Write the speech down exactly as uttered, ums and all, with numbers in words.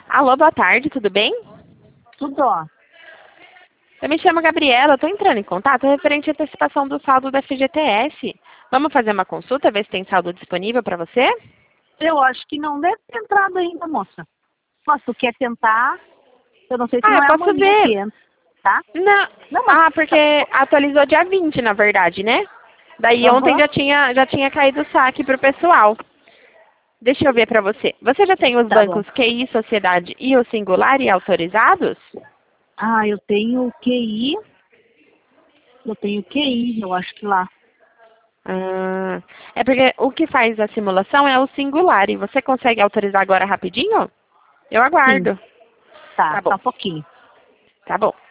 Alô, boa tarde, tudo bem? Tudo, ó. Eu me chamo Gabriela, estou entrando em contato referente à antecipação do saldo da F G T S. Vamos fazer uma consulta, ver se tem saldo disponível para você? Eu acho que não deve ter entrado ainda, moça. Mas tu quer tentar? Eu não sei se Ah, não eu é posso amanhã que ver. entra, tá? Não. Não, mas... Ah, porque atualizou dia vinte, na verdade, né? Daí ontem Aham, já tinha, já tinha caído o saque para o pessoal. Deixa eu ver para você. Você já tem os tá bom. bancos Q I, Sociedade e o Singular e autorizados? Ah, eu tenho o Q I. Eu tenho o Q I, eu acho que lá. Ah, é porque o que faz a simulação é o Singular. E você consegue autorizar agora rapidinho? Eu Sim, aguardo. tá, Tá só bom, um pouquinho. tá bom.